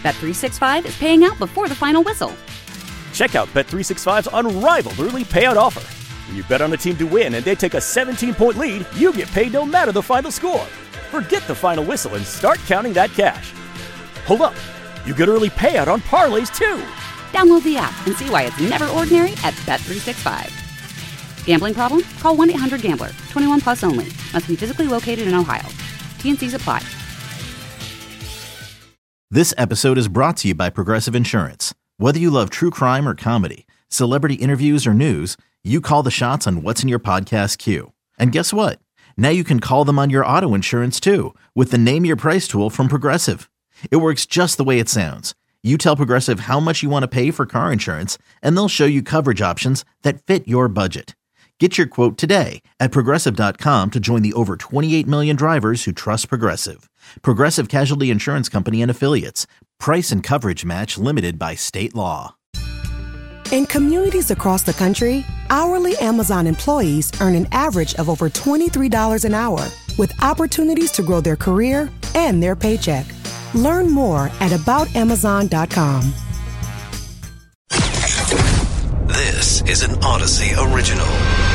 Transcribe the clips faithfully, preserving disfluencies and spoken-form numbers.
Bet three sixty-five is paying out before the final whistle. Check out Bet three sixty-five's unrivaled early payout offer. When you bet on a team to win and they take a seventeen-point lead, you get paid no matter the final score. Forget the final whistle and start counting that cash. Hold up. You get early payout on parlays, too. Download the app and see why it's never ordinary at Bet three sixty-five. Gambling problem? Call one eight hundred gambler. twenty-one plus only. Must be physically located in Ohio. T N Cs apply. This episode is brought to you by Progressive Insurance. Whether you love true crime or comedy, celebrity interviews or news, you call the shots on what's in your podcast queue. And guess what? Now you can call them on your auto insurance too with the Name Your Price tool from Progressive. It works just the way it sounds. You tell Progressive how much you want to pay for car insurance, and they'll show you coverage options that fit your budget. Get your quote today at Progressive dot com to join the over twenty-eight million drivers who trust Progressive. Progressive Casualty Insurance Company and Affiliates. Price and coverage match limited by state law. In communities across the country, hourly Amazon employees earn an average of over twenty-three dollars an hour, with opportunities to grow their career and their paycheck. Learn more at about amazon dot com. This is an Odyssey original.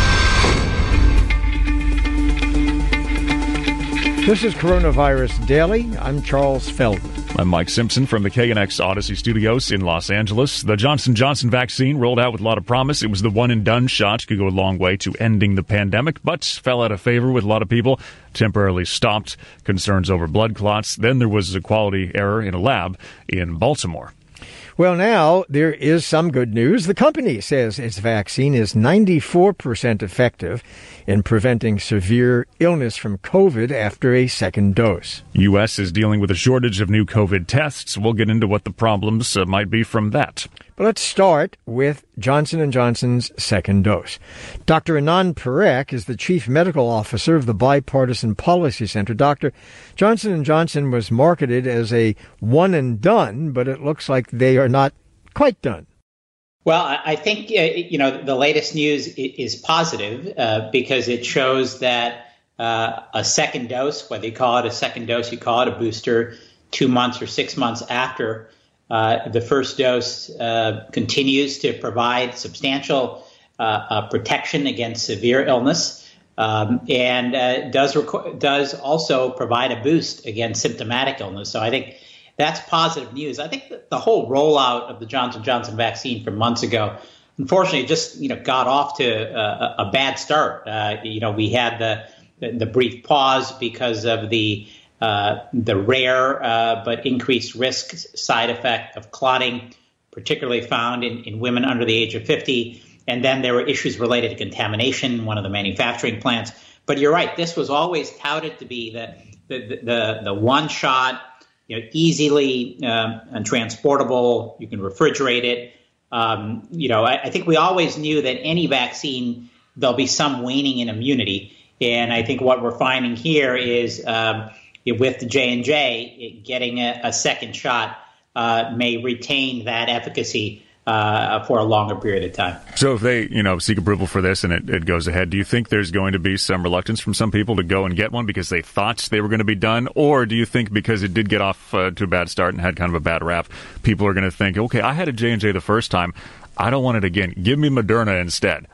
This is Coronavirus Daily. I'm Charles Feldman. I'm Mike Simpson from the K N X Odyssey Studios in Los Angeles. The Johnson and Johnson vaccine rolled out with a lot of promise. It was the one-and-done shot, could go a long way to ending the pandemic, but fell out of favor with a lot of people, temporarily stopped, concerns over blood clots. Then there was a quality error in a lab in Baltimore. Well, now there is some good news. The company says its vaccine is ninety-four percent effective in preventing severe illness from COVID after a second dose. U S is dealing with a shortage of new COVID tests. We'll get into what the problems uh, might be from that. But let's start with Johnson and Johnson's second dose. Doctor Anand Parekh is the chief medical officer of the Bipartisan Policy Center. Doctor, Johnson and Johnson was marketed as a one and done, but it looks like they are not quite done. Well, I think, uh, you know, the latest news is positive uh, because it shows that uh, a second dose, whether you call it a second dose, you call it a booster, two months or six months after Uh, the first dose uh, continues to provide substantial uh, uh, protection against severe illness um, and uh, does reco- does also provide a boost against symptomatic illness. So I think that's positive news. I think that the whole rollout of the Johnson and Johnson vaccine from months ago, unfortunately, just you know got off to a, a bad start. Uh, you know, we had the, the the brief pause because of the Uh, the rare uh, but increased risk side effect of clotting, particularly found in, in women under the age of fifty. And then there were issues related to contamination in one of the manufacturing plants. But you're right, this was always touted to be the the the, the one shot, you know, easily um, and transportable. You can refrigerate it. Um, you know, I, I think we always knew that any vaccine, there'll be some waning in immunity. And I think what we're finding here is um, with the J and J, getting a, a second shot uh, may retain that efficacy uh, for a longer period of time. So if they, you know, seek approval for this and it, it goes ahead, do you think there's going to be some reluctance from some people to go and get one because they thought they were going to be done? Or do you think because it did get off uh, to a bad start and had kind of a bad rap, people are going to think, okay, I had a J and J the first time. I don't want it again. Give me Moderna instead.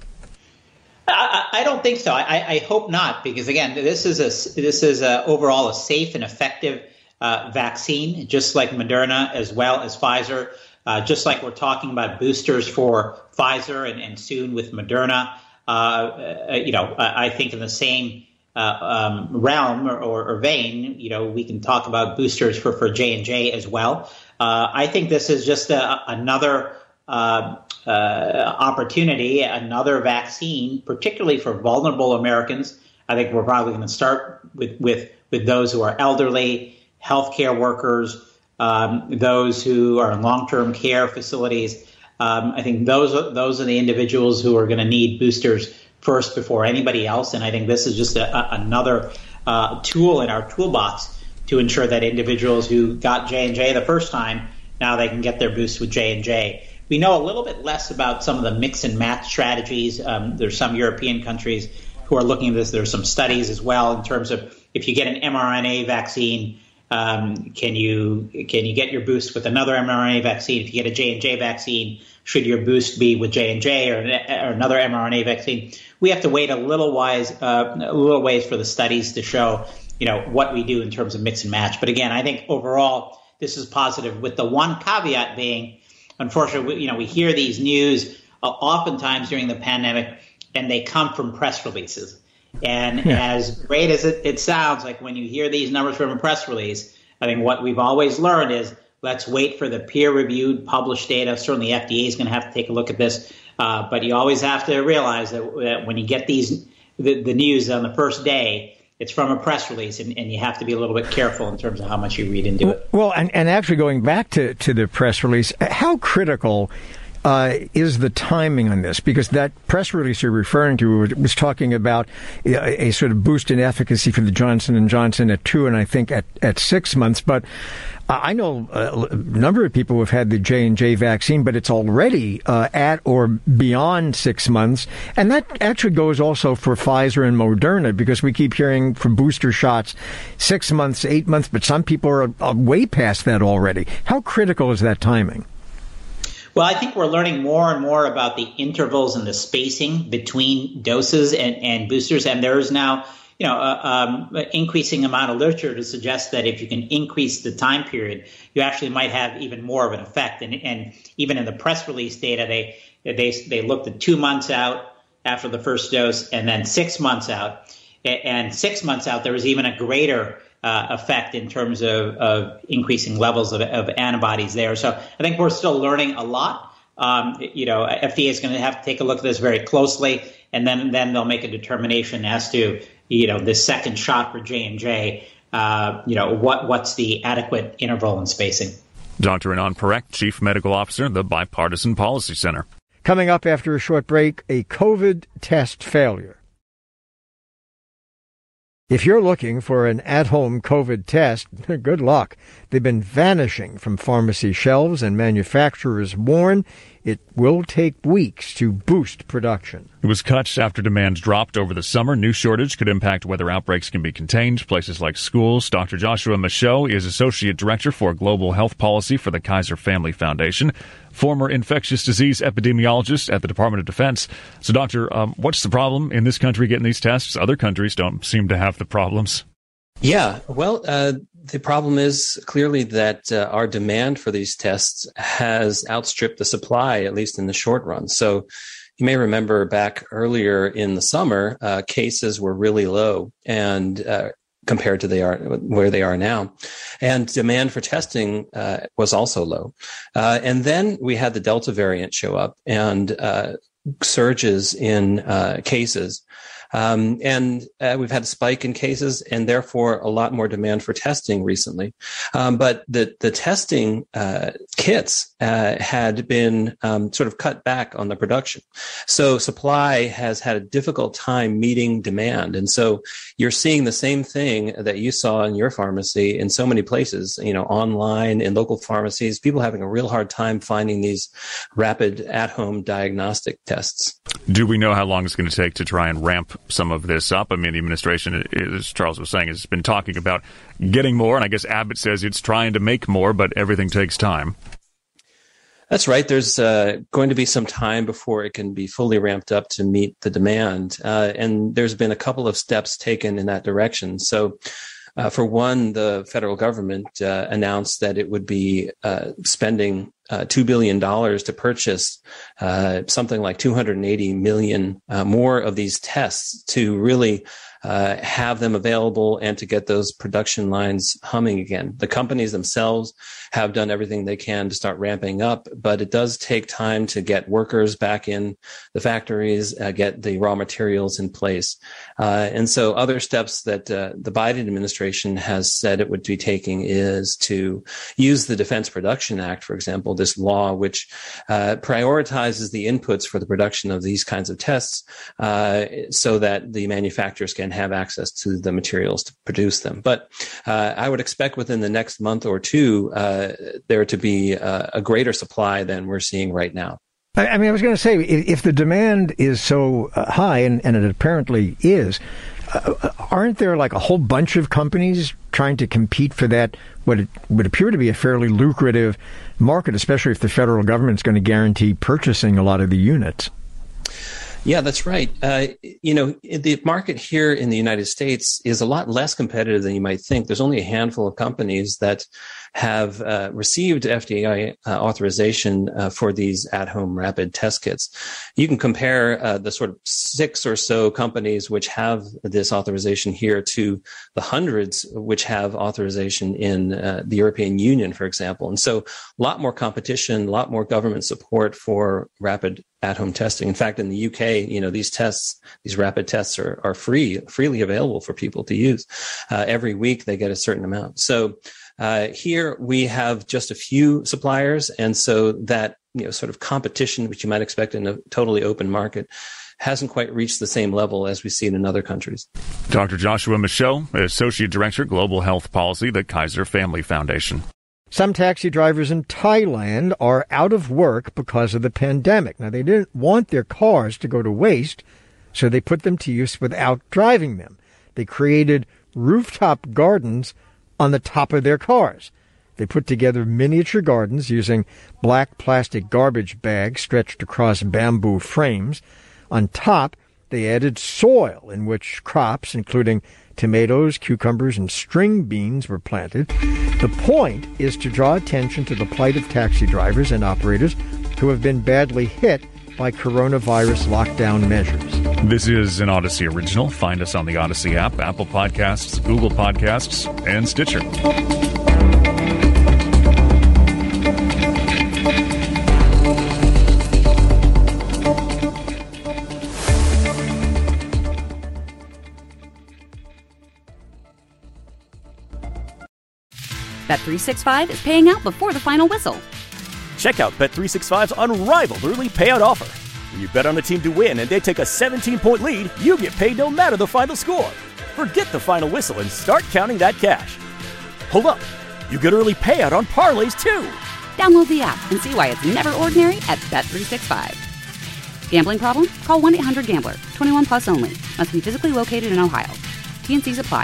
I, I don't think so. I, I hope not, because again, this is a this is a, overall a safe and effective uh, vaccine, just like Moderna as well as Pfizer. Uh, just like we're talking about boosters for Pfizer and, and soon with Moderna. Uh, uh, you know, I, I think in the same uh, um, realm or, or, or vein, you know, we can talk about boosters for for J and J as well. Uh, I think this is just a, another. Uh, uh, opportunity, another vaccine, particularly for vulnerable Americans. I think we're probably going to start with, with, with those who are elderly, healthcare workers, um, those who are in long-term care facilities. Um, I think those are, those are the individuals who are going to need boosters first before anybody else. And I think this is just a, a, another uh, tool in our toolbox to ensure that individuals who got J and J the first time, now they can get their boost with J and J. We know a little bit less about some of the mix and match strategies. Um, there's some European countries who are looking at this. There's some studies as well in terms of if you get an mRNA vaccine Um, can you can you get your boost with another mRNA vaccine? If you get a J and J vaccine, should your boost be with J and J or, or another mRNA vaccine? We have to wait a little wise, uh, a little ways for the studies to show, you know, what we do in terms of mix and match. But again, I think overall this is positive, with the one caveat being, unfortunately, you know, we hear these news uh, oftentimes during the pandemic, and they come from press releases. And yeah. as great as it, it sounds, like when you hear these numbers from a press release, I think what we've always learned is let's wait for the peer-reviewed, published data. Certainly, the F D A is going to have to take a look at this. Uh, but you always have to realize that, that when you get these the, the news on the first day, it's from a press release, and, and you have to be a little bit careful in terms of how much you read into it. Well, and, and actually going back to, to the press release, how critical Uh, is the timing on this? Because that press release you're referring to was talking about a, a sort of boost in efficacy for the Johnson and Johnson at two and I think at, at six months. But I know a number of people who have had the J and J vaccine, but it's already uh, at or beyond six months. And that actually goes also for Pfizer and Moderna, because we keep hearing from booster shots six months, eight months, but some people are, are way past that already. How critical is that timing? Well, I think we're learning more and more about the intervals and the spacing between doses and, and boosters. And there's now, you know, uh, um, an increasing amount of literature to suggest that if you can increase the time period, you actually might have even more of an effect. And, and even in the press release data, they they they looked at two months out after the first dose, and then six months out. And six months out, there was even a greater Uh, effect in terms of, of increasing levels of, of antibodies there. So I think we're still learning a lot. Um, you know, F D A is going to have to take a look at this very closely, and then, then they'll make a determination as to, you know, the second shot for J and J, uh, you know, what what's the adequate interval and spacing. Doctor Anand Parekh, Chief Medical Officer of the Bipartisan Policy Center. Coming up after a short break, a COVID test failure. If you're looking for an at-home COVID test, good luck. They've been vanishing from pharmacy shelves, and manufacturers warn it will take weeks to boost production. It was cut after demand dropped over the summer. New shortage could impact whether outbreaks can be contained. Places like schools. Doctor Joshua Michaud is Associate Director for Global Health Policy for the Kaiser Family Foundation, former infectious disease epidemiologist at the Department of Defense. So, Doctor, um, what's the problem in this country getting these tests? Other countries don't seem to have the problems. Yeah, well, uh, the problem is clearly that uh, our demand for these tests has outstripped the supply, at least in the short run. So you may remember back earlier in the summer, uh, cases were really low and uh, compared to they are where they are now. And demand for testing uh, was also low. Uh, and then we had the Delta variant show up and uh, surges in uh, cases. Um, and uh, we've had a spike in cases and therefore a lot more demand for testing recently. Um, but the, the testing uh, kits uh, had been um, sort of cut back on the production. So supply has had a difficult time meeting demand. And so you're seeing the same thing that you saw in your pharmacy in so many places, you know, online, in local pharmacies, people having a real hard time finding these rapid at-home diagnostic tests. Do we know how long it's going to take to try and ramp some of this up? I mean, the administration, as Charles was saying, has been talking about getting more, and I guess Abbott says it's trying to make more, but everything takes time. That's right. There's uh, going to be some time before it can be fully ramped up to meet the demand. Uh, and there's been a couple of steps taken in that direction. So Uh, for one, the federal government uh, announced that it would be uh, spending uh, two billion dollars to purchase uh, something like two hundred eighty million uh, more of these tests to really uh, have them available and to get those production lines humming again. The companies themselves have done everything they can to start ramping up, but it does take time to get workers back in the factories, uh, get the raw materials in place. Uh, and so other steps that uh, the Biden administration has said it would be taking is to use the Defense Production Act, for example, this law which uh, prioritizes the inputs for the production of these kinds of tests uh, so that the manufacturers can have access to the materials to produce them. But uh, I would expect within the next month or two uh, there to be uh, a greater supply than we're seeing right now. I mean, I was going to say, if the demand is so high, and, and it apparently is, uh, aren't there like a whole bunch of companies trying to compete for that, what it would appear to be a fairly lucrative market, especially if the federal government's going to guarantee purchasing a lot of the units? Yeah, that's right. Uh, you know, the market here in the United States is a lot less competitive than you might think. There's only a handful of companies that have uh, received F D A uh, authorization uh, for these at-home rapid test kits. You can compare uh, the sort of six or so companies which have this authorization here to the hundreds which have authorization in uh, the European Union, for example. And so a lot more competition, a lot more government support for rapid at-home testing. In fact, in the U K, you know, these tests, these rapid tests are, are free, freely available for people to use. Uh, every week they get a certain amount. So uh, here we have just a few suppliers. And so that, you know, sort of competition, which you might expect in a totally open market, hasn't quite reached the same level as we see it in other countries. Doctor Joshua Michaud, Associate Director, Global Health Policy, the Kaiser Family Foundation. Some taxi drivers in Thailand are out of work because of the pandemic. Now, they didn't want their cars to go to waste, so they put them to use without driving them. They created rooftop gardens on the top of their cars. They put together miniature gardens using black plastic garbage bags stretched across bamboo frames. On top, they added soil in which crops, including tomatoes, cucumbers, and string beans were planted. The point is to draw attention to the plight of taxi drivers and operators who have been badly hit by coronavirus lockdown measures. This is an Odyssey original. Find us on the Odyssey app, Apple Podcasts, Google Podcasts, and Stitcher. Bet three sixty-five is paying out before the final whistle. Check out Bet three sixty-five's unrivaled early payout offer. When you bet on a team to win and they take a seventeen-point lead, you get paid no matter the final score. Forget the final whistle and start counting that cash. Hold up. You get early payout on parlays, too. Download the app and see why it's never ordinary at Bet three sixty-five. Gambling problem? Call one eight hundred gambler. twenty-one plus only. Must be physically located in Ohio. T and C's apply.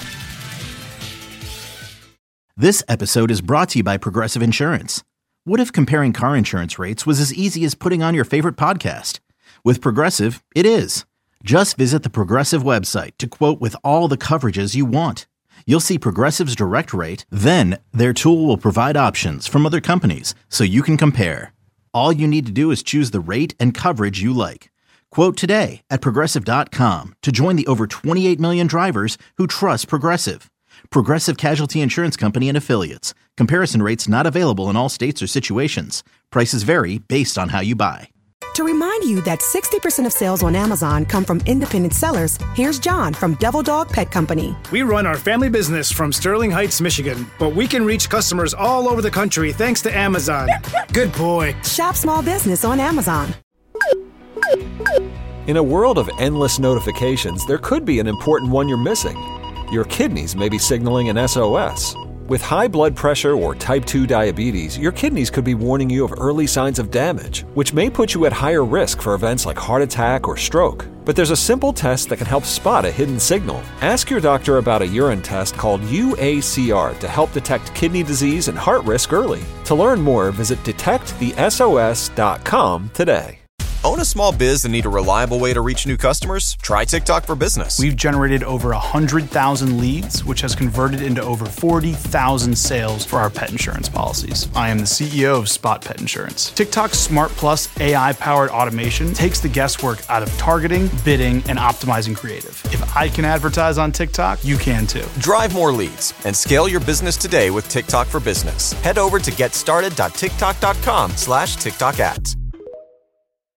This episode is brought to you by Progressive Insurance. What if comparing car insurance rates was as easy as putting on your favorite podcast? With Progressive, it is. Just visit the Progressive website to quote with all the coverages you want. You'll see Progressive's direct rate, then their tool will provide options from other companies so you can compare. All you need to do is choose the rate and coverage you like. Quote today at Progressive dot com to join the over twenty-eight million drivers who trust Progressive. Progressive Casualty Insurance Company and Affiliates. Comparison rates not available in all states or situations. Prices vary based on how you buy. To remind you that sixty percent of sales on Amazon come from independent sellers, here's John from Devil Dog Pet Company. We run our family business from Sterling Heights, Michigan, but we can reach customers all over the country thanks to Amazon. Good boy. Shop small business on Amazon. In a world of endless notifications, there could be an important one you're missing. Your kidneys may be signaling an S O S. With high blood pressure or type two diabetes, your kidneys could be warning you of early signs of damage, which may put you at higher risk for events like heart attack or stroke. But there's a simple test that can help spot a hidden signal. Ask your doctor about a urine test called U A C R to help detect kidney disease and heart risk early. To learn more, visit detect the S O S dot com today. Own a small biz and need a reliable way to reach new customers? Try TikTok for Business. We've generated over one hundred thousand leads, which has converted into over forty thousand sales for our pet insurance policies. I am the C E O of Spot Pet Insurance. TikTok's Smart Plus A I-powered automation takes the guesswork out of targeting, bidding, and optimizing creative. If I can advertise on TikTok, you can too. Drive more leads and scale your business today with TikTok for Business. Head over to getstarted dot tiktok dot com slash TikTok ads.